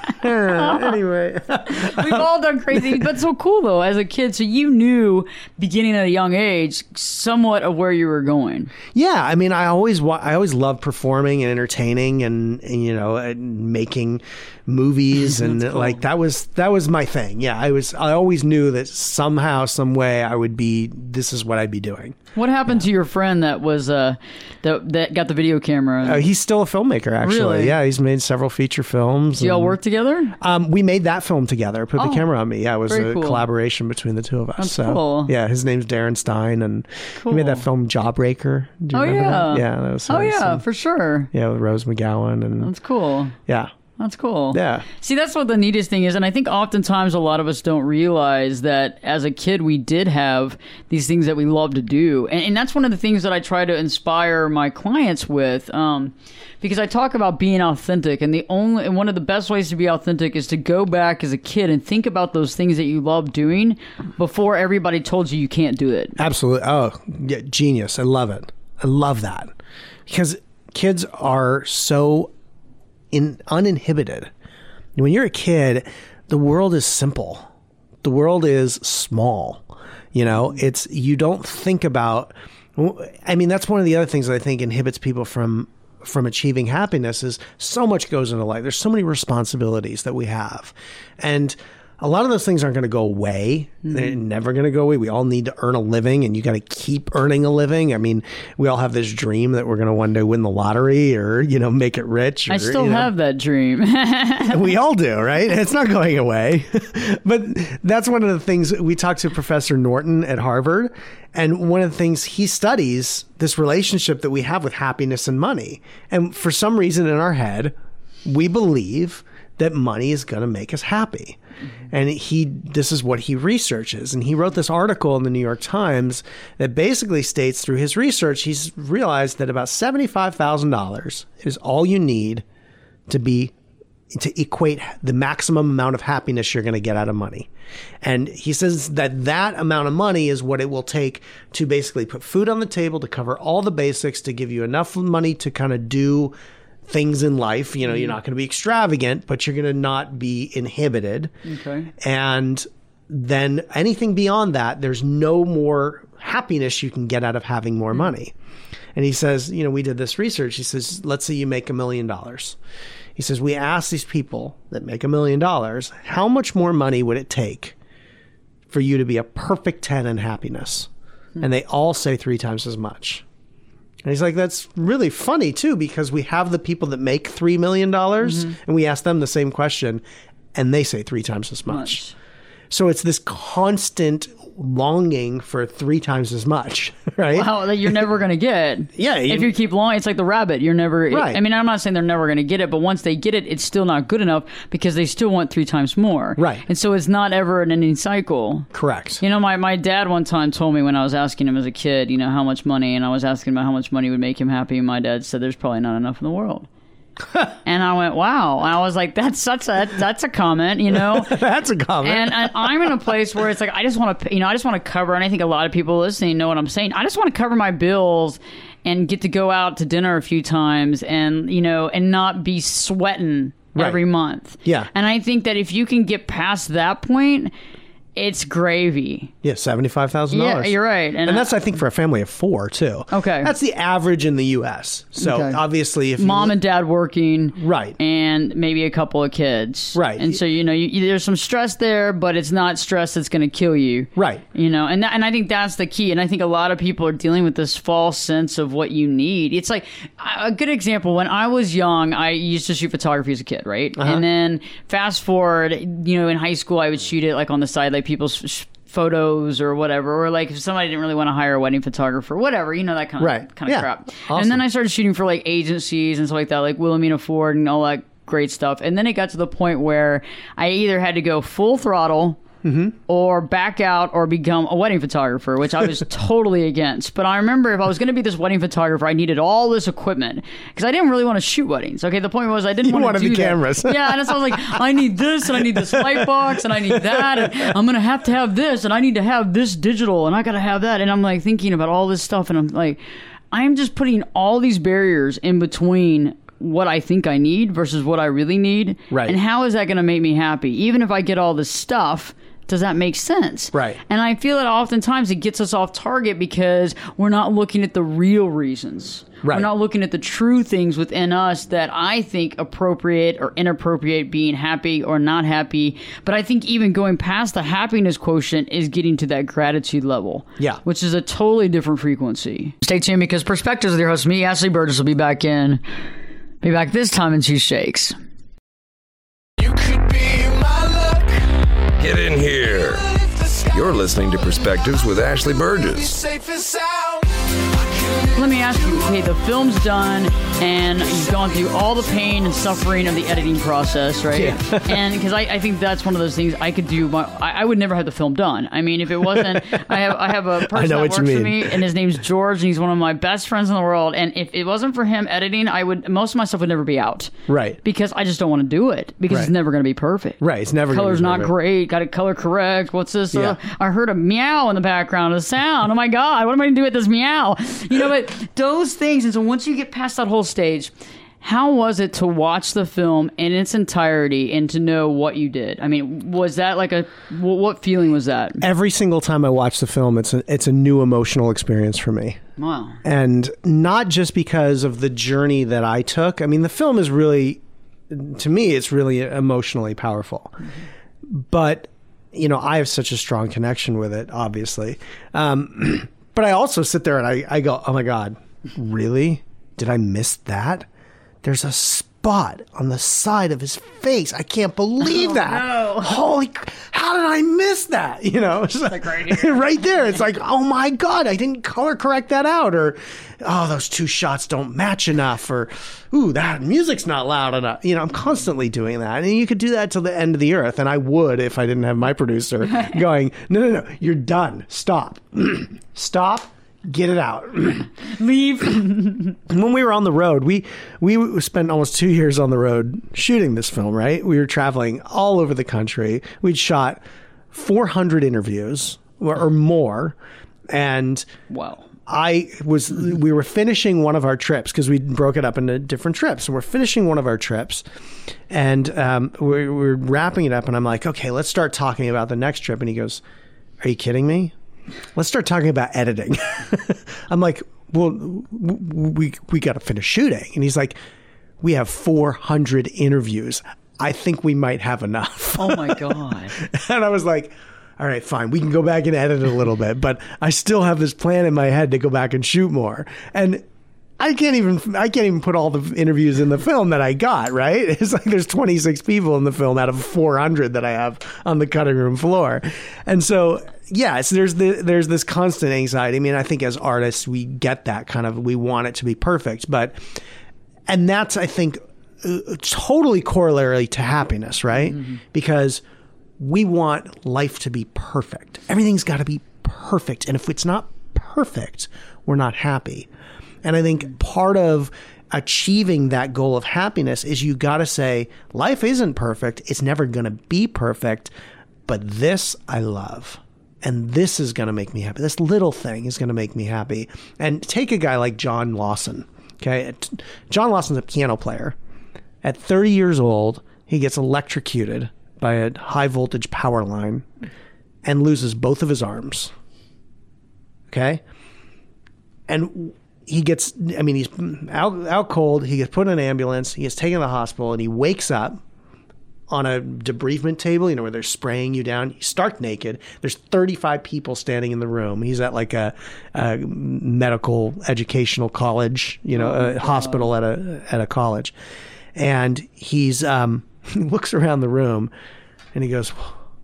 Anyway. We've all done crazy, but so cool though, as a kid. So you knew, beginning at a young age, somewhat of where you were going. Yeah, I mean, I always loved performing and entertaining and and making movies and cool. Like that was my thing. Yeah, I always knew that somehow, some way, this is what I'd be doing. What happened to your friend that was that got the video camera? He's still a filmmaker, actually. Really? Yeah, he's made several feature films. Do y'all work together? We made that film together. Put the camera on me. Yeah, it was a cool. collaboration between the two of us. That's cool. Yeah, his name's Darren Stein, and he made that film Jawbreaker. Do you remember that? Yeah, that was. For sure. Yeah, with Rose McGowan and. That's cool. Yeah. That's cool. Yeah. See, that's what the neatest thing is. And I think oftentimes a lot of us don't realize that as a kid, we did have these things that we love to do. And that's one of the things that I try to inspire my clients with. Because I talk about being authentic, and one of the best ways to be authentic is to go back as a kid and think about those things that you love doing before everybody told you can't do it. Absolutely. Oh, yeah, genius. I love it. I love that. Because kids are so uninhibited. When you're a kid, the world is simple. The world is small. You don't think about. I mean, that's one of the other things that I think inhibits people from achieving happiness is so much goes into life. There's so many responsibilities that we have, and a lot of those things aren't going to go away. They're never going to go away. We all need to earn a living, and you got to keep earning a living. I mean, we all have this dream that we're going to one day win the lottery or, make it rich. I still have that dream. We all do, right? It's not going away. But that's one of the things we talked to Professor Norton at Harvard. And one of the things he studies, this relationship that we have with happiness and money. And for some reason in our head, we believe that money is going to make us happy. And this is what he researches. And he wrote this article in the New York Times that basically states through his research, he's realized that about $75,000 is all you need to equate the maximum amount of happiness you're going to get out of money. And he says that amount of money is what it will take to basically put food on the table, to cover all the basics, to give you enough money to kind of do things in life. You're not going to be extravagant, but you're going to not be inhibited. Okay. And then anything beyond that, there's no more happiness you can get out of having more money. And he says, we did this research. He says, let's say you make $1 million. He says, we asked these people that make $1 million, how much more money would it take for you to be a perfect 10 in happiness? And they all say 3 times as much. And he's like, that's really funny, too, because we have the people that make $3 million and we ask them the same question and they say 3 times as much. So it's this constant longing for 3 times as much, right? Wow, that you're never going to get. Yeah. If you keep longing, it's like the rabbit. You're never, right. I mean, I'm not saying they're never going to get it, but once they get it, it's still not good enough because they still want 3 times more. Right. And so it's not ever an ending cycle. Correct. My dad one time told me when I was asking him as a kid, how much money, and I was asking about how much money would make him happy, and my dad said, there's probably not enough in the world. And I went, wow. And I was like, that's a comment, That's a comment. And I'm in a place where it's like, I just want to cover, and I think a lot of people listening know what I'm saying. I just want to cover my bills and get to go out to dinner a few times and, and not be sweating every month. Yeah. And I think that if you can get past that point, it's gravy. Yeah, $75,000. Yeah, you're right. And that's, I think, for a family of 4, too. Okay. That's the average in the U.S. So, obviously, if Mom and dad working. Right. And maybe a couple of kids. Right. And so, there's some stress there, but it's not stress that's going to kill you. Right. And I think that's the key. And I think a lot of people are dealing with this false sense of what you need. It's like a good example. When I was young, I used to shoot photography as a kid, right? And then fast forward, in high school, I would shoot it like on the side, like people's photos or whatever, or like if somebody didn't really want to hire a wedding photographer, whatever, that kind of crap. Awesome. And then I started shooting for like agencies and stuff like that, like Wilhelmina Ford and all that great stuff. And then it got to the point where I either had to go full throttle or back out or become a wedding photographer, which I was totally against. But I remember if I was going to be this wedding photographer, I needed all this equipment because I didn't really want to shoot weddings. Okay, the point was I didn't want to do the cameras. Yeah, and so I was like, I need this and I need this light box and I need that and I'm going to have this and I need to have this digital and I got to have that. And I'm like thinking about all this stuff and I'm like, I'm just putting all these barriers in between what I think I need versus what I really need. Right. And how is that going to make me happy? Even if I get all this stuff, does that make sense? Right. And I feel that oftentimes it gets us off target because we're not looking at the real reasons. Right. We're not looking at the true things within us that I think appropriate or inappropriate, being happy or not happy. But I think even going past the happiness quotient is getting to that gratitude level. Yeah. Which is a totally different frequency. Stay tuned because Perspectives with your host, me, Ashley Burgess, will be back this time and she shakes. Get in here. You're listening to Perspectives with Ashley Burgess. Let me ask you, okay, the film's done and you've gone through all the pain and suffering of the editing process, right? Yeah. And because I think that's one of those things I could do. I would never have the film done. I mean, if it wasn't, I have a person that works for me and his name's George and he's one of my best friends in the world. And if it wasn't for him editing, most of my stuff would never be out. Right. Because I just don't want to do it because it's never going to be perfect. Right. It's never Color's gonna be not great. Got to color correct. What's this? Yeah. I heard a meow in the background, a sound. Oh my God. What am I going to do with this meow? But those things. And so once you get past that whole stage, how was it to watch the film in its entirety and to know what you did? I mean, was that like what feeling was that? Every single time I watch the film, it's a new emotional experience for me. Wow. And not just because of the journey that I took. I mean, the film is really, to me, it's really emotionally powerful. Mm-hmm. But, I have such a strong connection with it, obviously. But I also sit there and I go, oh my God, really? Did I miss that? There's a spot on the side of his face. I can't believe that. No. Holy, how did I miss that? It's like right here. right there. It's like, oh my God, I didn't color correct that out. Or, oh, those two shots don't match enough. Or, ooh, that music's not loud enough. I'm constantly doing that. And you could do that till the end of the earth. And I would if I didn't have my producer going, no, you're done. Stop. Stop. Get it out. Leave. When we were on the road, we spent almost 2 years on the road shooting this film, right? We were traveling all over the country. We'd shot 400 interviews or more. And wow. We were finishing one of our trips because we broke it up into different trips. And we're finishing one of our trips and we're wrapping it up. And I'm like, okay, let's start talking about the next trip. And he goes, are you kidding me? Let's start talking about editing. I'm like, well, we got to finish shooting. And he's like, we have 400 interviews. I think we might have enough. Oh my God. And I was like, all right, fine. We can go back and edit a little bit, but I still have this plan in my head to go back and shoot more. And I can't even put all the interviews in the film that I got, right? It's like there's 26 people in the film out of 400 that I have on the cutting room floor. And so, yes, there's this constant anxiety. I mean, I think as artists, we get that kind of, we want it to be perfect. And that's, I think, totally corollary to happiness, right? Mm-hmm. Because we want life to be perfect. Everything's got to be perfect. And if it's not perfect, we're not happy. And I think part of achieving that goal of happiness is you got to say, life isn't perfect. It's never going to be perfect. But this I love. And this is going to make me happy. This little thing is going to make me happy. And take a guy like John Lawson. Okay. John Lawson's a piano player. At 30 years old, he gets electrocuted by a high voltage power line and loses both of his arms. Okay? And he's out cold. He gets put in an ambulance. He gets taken to the hospital, and he wakes up on a debriefment table, where they're spraying you down. He's stark naked. There's 35 people standing in the room. He's at like a medical educational college, a hospital at a college. And he's he looks around the room and he goes,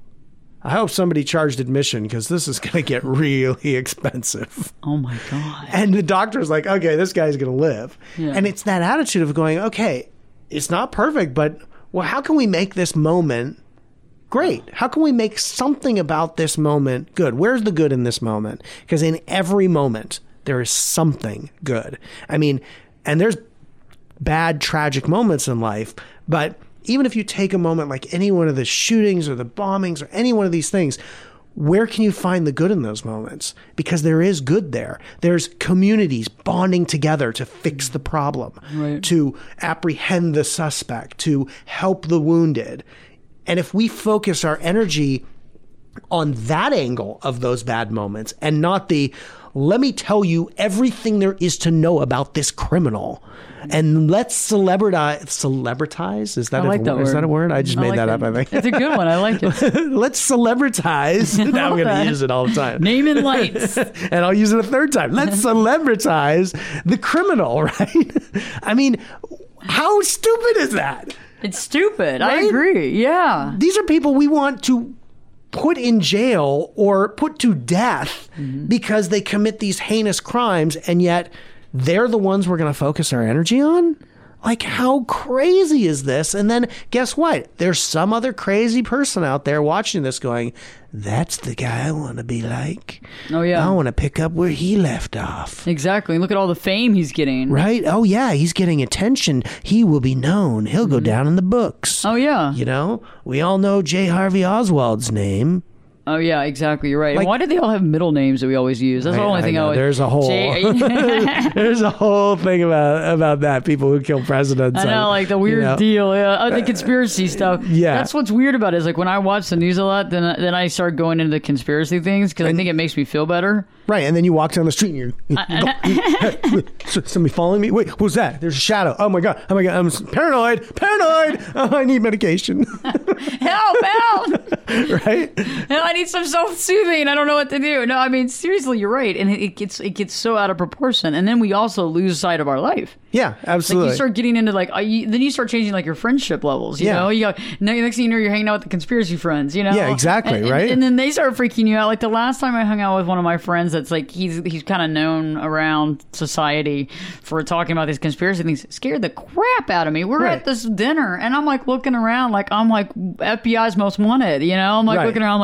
I hope somebody charged admission because this is going to get really expensive. Oh my God. And the doctor's like, okay, this guy's going to live. Yeah. And it's that attitude of going, okay, it's not perfect, but how can we make this moment great? How can we make something about this moment good? Where's the good in this moment? Because in every moment, there is something good. And there's bad, tragic moments in life, but even if you take a moment like any one of the shootings or the bombings or any one of these things, where can you find the good in those moments? Because there is good there. There's communities bonding together to fix the problem, right, to apprehend the suspect, to help the wounded. And if we focus our energy on that angle of those bad moments and not the, let me tell you everything there is to know about this criminal, and let's celebritize. Is that is that a word? I just made that up, I think. It's a good one. I like it. Let's celebritize. Now I'm going to use it all the time. Name and lights. And I'll use it a third time. Let's celebritize the criminal, right? How stupid is that? It's stupid. Right? I agree. Yeah. These are people we want to put in jail or put to death because they commit these heinous crimes, and yet they're the ones we're going to focus our energy on? Like, how crazy is this? And then guess what? There's some other crazy person out there watching this going, that's the guy I want to be like. Oh, yeah. I want to pick up where he left off. Exactly. Look at all the fame he's getting. Right? Oh, yeah. He's getting attention. He will be known. He'll go down in the books. Oh, yeah. We all know J. Harvey Oswald's name. Oh, yeah, exactly. You're right. And why do they all have middle names that we always use? That's the only thing I always... There's a whole... there's a whole thing about that. People who kill presidents. I know, like the weird deal. Yeah. The conspiracy stuff. Yeah. That's what's weird about it. Is like when I watch the news a lot, then I start going into the conspiracy things because I think it makes me feel better. Right, and then you walk down the street and you're... somebody following me? Wait, who's that? There's a shadow. Oh my god, I'm paranoid. Oh, I need medication. Help. Right? Hell, I need some self-soothing. I don't know what to do. No, seriously, you're right. And it gets so out of proportion. And then we also lose sight of our life. Yeah, absolutely. Like you start getting into then you start changing like your friendship levels, you know? Next thing you know, you're hanging out with the conspiracy friends, Yeah, exactly, right? And then they start freaking you out. Like the last time I hung out with one of my friends that's like, he's kind of known around society for talking about these conspiracy things, scared the crap out of me. We're at this dinner and I'm like looking around like I'm like FBI's most wanted, I'm like looking around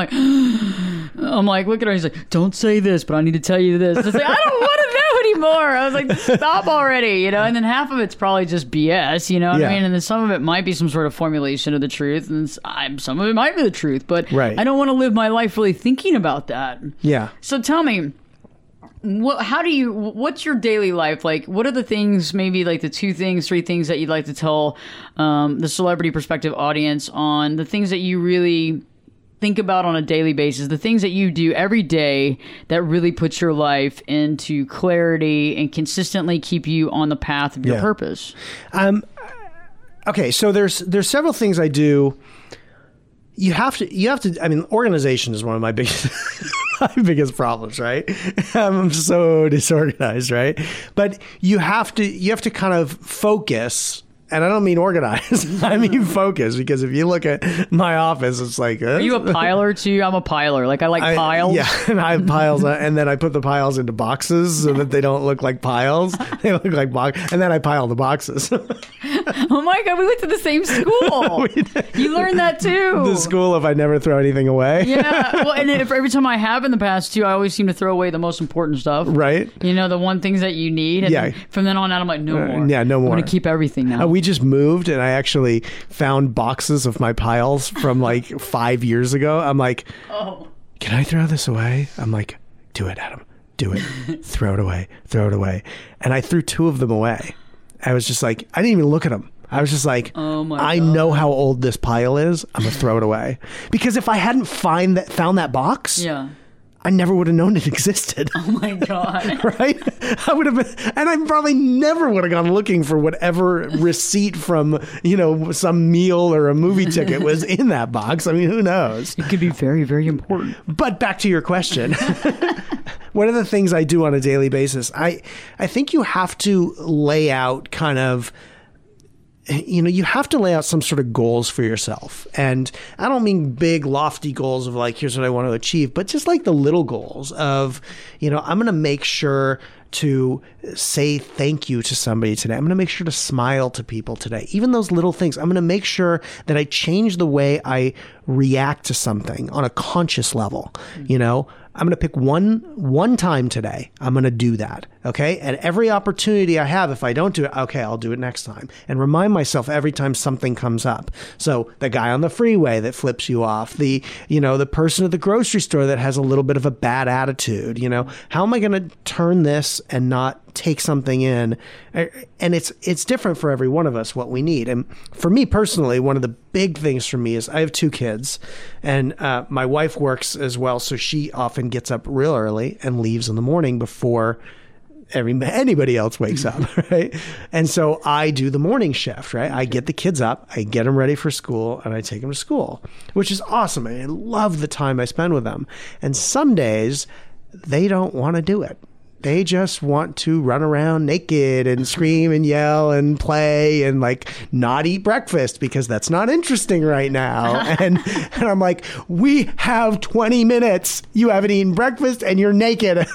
I'm like looking at her, he's like, don't say this, but I need to tell you this. It's like, I don't want to know anymore. I was like, stop already, and then half of it's probably just BS, what I mean? And then some of it might be some sort of formulation of the truth, and some of it might be the truth, but I don't want to live my life really thinking about that. Yeah. So tell me, what's your daily life like? What are the things, maybe like the 2 things, 3 things that you'd like to tell the Celebrity Perspective audience on the things that you really think about on a daily basis, the things that you do every day that really puts your life into clarity and consistently keep you on the path of your purpose? Okay, so there's several things I do. You have to, organization is one of my biggest biggest problems, right? I'm so disorganized, right? But you have to kind of focus. And I don't mean organize. I mean focus, because if you look at my office, it's like... Are you a piler too? I'm a piler. Like I like piles. Yeah, and I have piles, and then I put the piles into boxes so that they don't look like piles. They look like boxes, and then I pile the boxes. Oh my God, we went to the same school. You learned that too. The school of I never throw anything away. Yeah, well, and then every time I have in the past too, I always seem to throw away the most important stuff. Right. The one things that you need. And from then on out, I'm like, no more. Yeah, no more. I'm going to keep everything now. We just moved, and I actually found boxes of my piles from like 5 years ago. I'm like, can I throw this away? I'm like, do it, Adam. Do it. Throw it away. And I threw 2 of them away. I was just like, I didn't even look at them. I was just like, Oh my I God. know how old this pile is. I'm going to throw it away. Because if I hadn't found that box, Yeah. I never would have known it existed. Oh my God. Right? I would have been, and I probably never would have gone looking for whatever receipt from, some meal or a movie ticket was in that box. I mean, who knows? It could be very, very important. But back to your question. One of the things I do on a daily basis, I think you have to lay out kind of, you have to lay out some sort of goals for yourself. And I don't mean big, lofty goals of like, here's what I want to achieve, but just like the little goals of, I'm going to make sure to say thank you to somebody today. I'm going to make sure to smile to people today. Even those little things, I'm going to make sure that I change the way I react to something on a conscious level. I'm going to pick one time today. I'm going to do that. Okay. And every opportunity I have, if I don't do it, okay, I'll do it next time, and remind myself every time something comes up. So the guy on the freeway that flips you off, the person at the grocery store that has a little bit of a bad attitude, how am I going to turn this and not take something in? And it's different for every one of us what we need. And for me personally, one of the big things for me is I have 2 kids, and my wife works as well, so she often gets up real early and leaves in the morning before anybody else wakes up, right? And so I do the morning shift, right? I get the kids up, I get them ready for school, and I take them to school, which is awesome. I love the time I spend with them. And some days they don't want to do it. They just want to run around naked and scream and yell and play and like not eat breakfast because that's not interesting right now. And I'm like, we have 20 minutes. You haven't eaten breakfast and you're naked.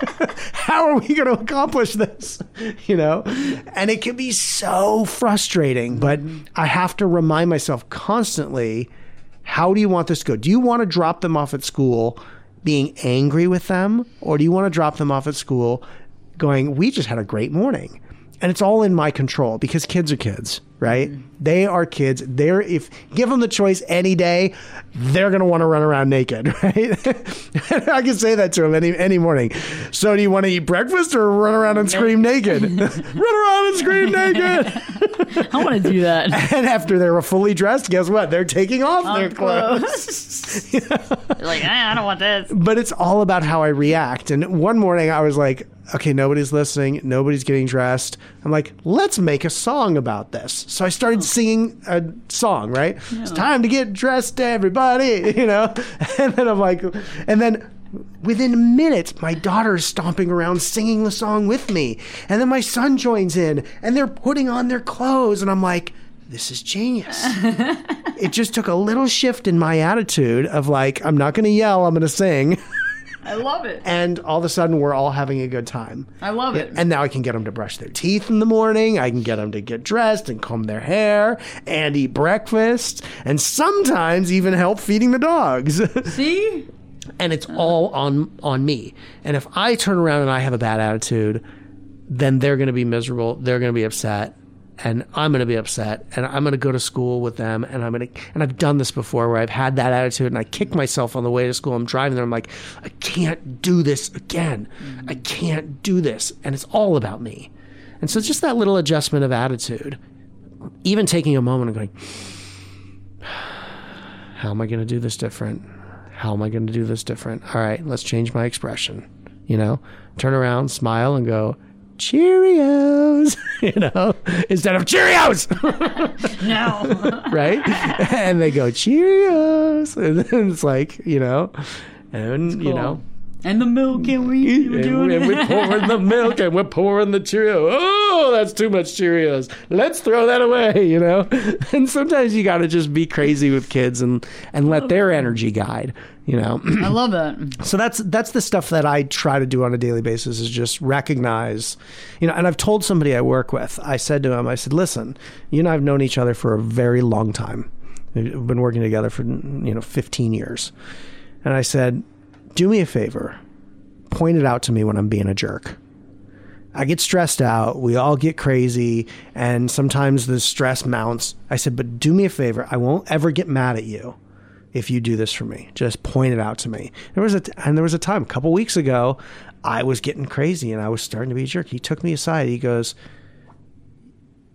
How are we going to accomplish this? And it can be so frustrating, but I have to remind myself constantly, how do you want this to go? Do you want to drop them off at school being angry with them, or do you want to drop them off at school going, we just had a great morning? And it's all in my control, because kids are kids, right? They are kids. If give them the choice any day, they're going to want to run around naked, right? I can say that to them any morning. So do you want to eat breakfast or run around and scream naked? Run around and scream naked. I want to do that. And after they're fully dressed, guess what? They're taking off their clothes. They're like, I don't want this. But it's all about how I react. And one morning I was like, okay, nobody's listening. Nobody's getting dressed. I'm like, let's make a song about this. So I started singing a song, right? Yeah. It's time to get dressed, everybody, And then I'm like, and then within minutes, my daughter's stomping around singing the song with me. And then my son joins in and they're putting on their clothes. And I'm like, this is genius. It just took a little shift in my attitude of like, I'm not going to yell, I'm going to sing. I love it. And all of a sudden, we're all having a good time. I love it. And now I can get them to brush their teeth in the morning. I can get them to get dressed and comb their hair and eat breakfast. And sometimes even help feeding the dogs. See? And it's all on me. And if I turn around and I have a bad attitude, then they're going to be miserable. They're going to be upset. And I'm going to be upset, and I'm going to go to school with them, and I've done this before where I've had that attitude, and I kick myself on the way to school. I'm driving there, I'm like, I can't do this again. I can't do this, and it's all about me. And so just that little adjustment of attitude, even taking a moment and going, how am I going to do this different? How am I going to do this different? All right, let's change my expression. Turn around, smile, and go, Cheerios, instead of Cheerios. No. Right? And they go, Cheerios. And then it's like, and, cool. And the milk, and we're doing it. And we're pouring the milk, and we're pouring the Cheerios. Oh, that's too much Cheerios. Let's throw that away, And sometimes you got to just be crazy with kids and let their energy guide, I love that. So that's the stuff that I try to do on a daily basis, is just recognize, and I've told somebody I work with, I said to him, listen, you and I have known each other for a very long time. We've been working together for, 15 years. And I said, do me a favor, point it out to me when I'm being a jerk. I get stressed out. We all get crazy. And sometimes the stress mounts. I said, but do me a favor. I won't ever get mad at you if you do this for me. Just point it out to me. There was a time a couple weeks ago, I was getting crazy and I was starting to be a jerk. He took me aside. He goes,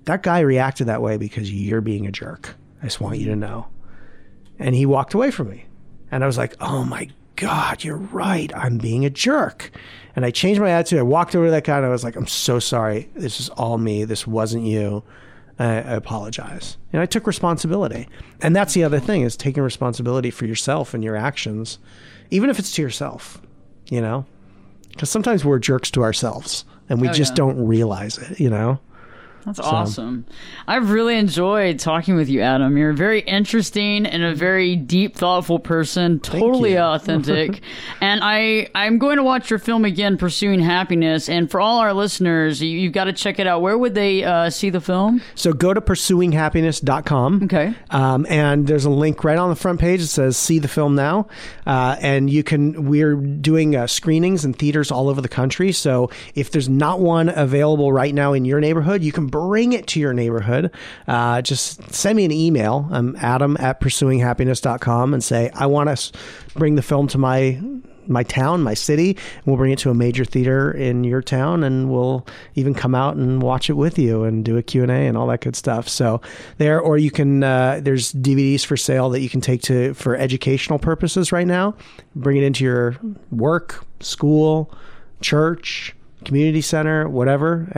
that guy reacted that way because you're being a jerk. I just want you to know. And he walked away from me. And I was like, oh my God, you're right. I'm being a jerk. And I changed my attitude. I walked over to that guy and I was like, I'm so sorry. This is all me. This wasn't you. I apologize. And I took responsibility. And that's the other thing, is taking responsibility for yourself and your actions, even if it's to yourself, you know? Because sometimes we're jerks to ourselves and we just don't realize it, you know? That's awesome. I've really enjoyed talking with you, Adam. You're a very interesting and a very deep, thoughtful person, totally authentic. And I'm going to watch your film again, Pursuing Happiness. And for all our listeners, you've got to check it out. Where would they see the film? So go to pursuinghappiness.com. Okay. And there's a link right on the front page that says see the film now. And we're doing screenings in theaters all over the country. So if there's not one available right now in your neighborhood, you can bring it to your neighborhood. Just send me an email. I'm adam@pursuinghappiness.com and say, I want to bring the film to my town, my city. We'll bring it to a major theater in your town, and we'll even come out and watch it with you and do a Q&A and all that good stuff. So there, or you can, there's DVDs for sale that you can take for educational purposes right now. Bring it into your work, school, church, community center, whatever,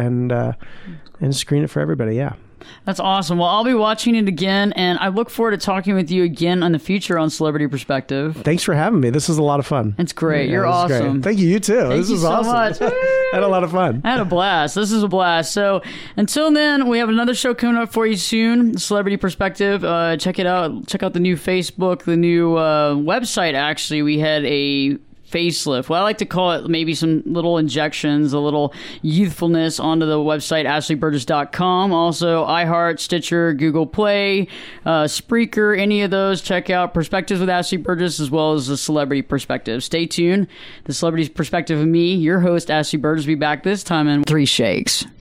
and screen it for everybody. Yeah. That's awesome. Well, I'll be watching it again, and I look forward to talking with you again in the future on Celebrity Perspective. Thanks for having me. This was a lot of fun. It's great. You're awesome. Great. Thank you. You too. Thank you so much. I had a lot of fun. I had a blast. This is a blast. So until then, we have another show coming up for you soon, Celebrity Perspective. Check it out. Check out the new Facebook, the new website, actually. We had a facelift. Well, I like to call it maybe some little injections, a little youthfulness onto the website, ashleyburgess.com. Also, iHeart, Stitcher, Google Play, Spreaker, any of those. Check out Perspectives with Ashley Burgess, as well as the Celebrity Perspective. Stay tuned. The Celebrity Perspective of me, your host, Ashley Burgess, will be back this time in 3 shakes.